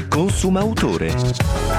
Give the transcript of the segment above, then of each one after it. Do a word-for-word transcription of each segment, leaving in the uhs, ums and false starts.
Il Consumautore.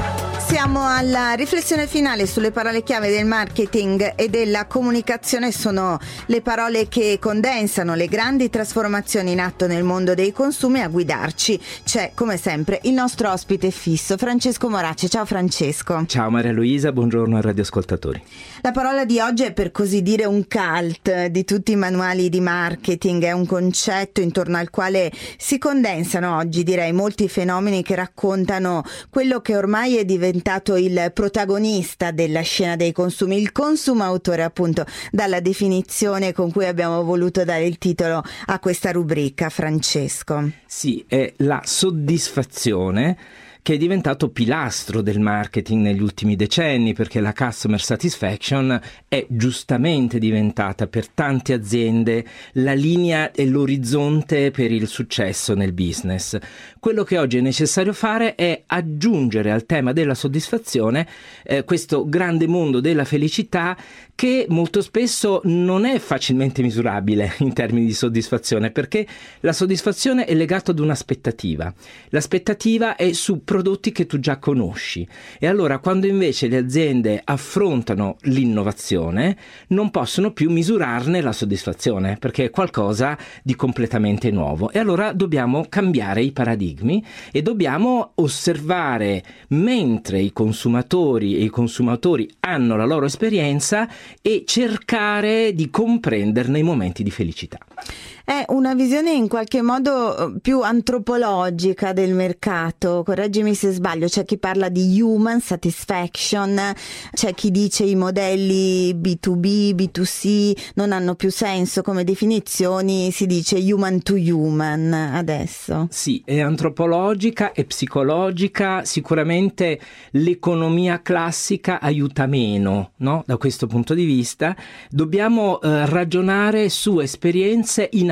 Siamo alla riflessione finale sulle parole chiave del marketing e della comunicazione. Sono le parole che condensano le grandi trasformazioni in atto nel mondo dei consumi. A guidarci c'è, come sempre, il nostro ospite fisso, Francesco Morace. Ciao Francesco. Ciao Maria Luisa, buongiorno ai radioascoltatori. La parola di oggi è, per così dire, un cult di tutti i manuali di marketing. È un concetto intorno al quale si condensano oggi, direi, molti fenomeni che raccontano quello che ormai è diventato il protagonista della scena dei consumi, il consumautore, appunto, dalla definizione con cui abbiamo voluto dare il titolo a questa rubrica. Francesco. Sì, è la soddisfazione che è diventato pilastro del marketing negli ultimi decenni, perché la customer satisfaction è giustamente diventata per tante aziende la linea e l'orizzonte per il successo nel business. Quello che oggi è necessario fare è aggiungere al tema della soddisfazione eh, questo grande mondo della felicità che molto spesso non è facilmente misurabile in termini di soddisfazione, perché la soddisfazione è legata ad un'aspettativa. L'aspettativa è su prodotti che tu già conosci, e allora quando invece le aziende affrontano l'innovazione non possono più misurarne la soddisfazione, perché è qualcosa di completamente nuovo, e allora dobbiamo cambiare i paradigmi e dobbiamo osservare mentre i consumatori e i consumatori hanno la loro esperienza e cercare di comprenderne i momenti di felicità. È una visione in qualche modo più antropologica del mercato, correggimi se sbaglio. C'è chi parla di human satisfaction, c'è chi dice i modelli B due B, B due C non hanno più senso come definizioni, si dice human to human adesso. Sì, è antropologica, è psicologica, sicuramente l'economia classica aiuta meno, no? Da questo punto di vista dobbiamo eh, ragionare su esperienze inaspettate.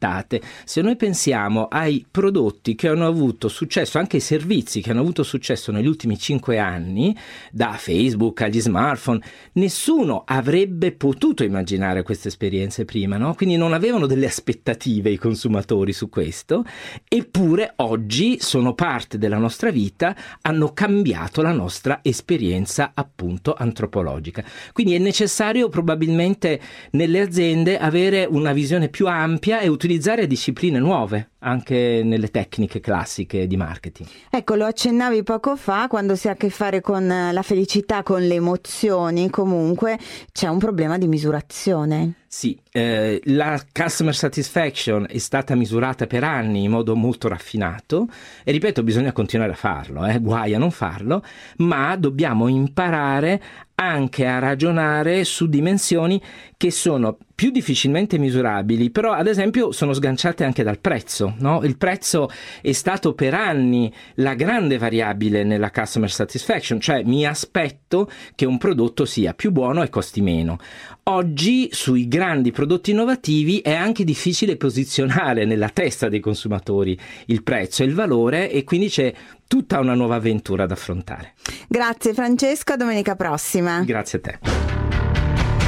Se noi pensiamo ai prodotti che hanno avuto successo, anche ai servizi che hanno avuto successo negli ultimi cinque anni, da Facebook agli smartphone, nessuno avrebbe potuto immaginare queste esperienze prima, no? Quindi non avevano delle aspettative i consumatori su questo, eppure oggi sono parte della nostra vita, hanno cambiato la nostra esperienza appunto antropologica. Quindi è necessario probabilmente nelle aziende avere una visione più ampia e utilizzare discipline nuove anche nelle tecniche classiche di marketing. Ecco, lo accennavi poco fa, quando si ha a che fare con la felicità, con le emozioni, comunque c'è un problema di misurazione. Sì, eh, la customer satisfaction è stata misurata per anni in modo molto raffinato e, ripeto, bisogna continuare a farlo, eh, guai a non farlo, ma dobbiamo imparare anche a ragionare su dimensioni che sono più difficilmente misurabili, però ad esempio sono sganciate anche dal prezzo, no? Il prezzo è stato per anni la grande variabile nella customer satisfaction, cioè mi aspetto che un prodotto sia più buono e costi meno. Oggi sui grandi prodotti innovativi è anche difficile posizionare nella testa dei consumatori il prezzo e il valore, e quindi c'è tutta una nuova avventura da affrontare. Grazie Francesco, a domenica prossima. Grazie a te.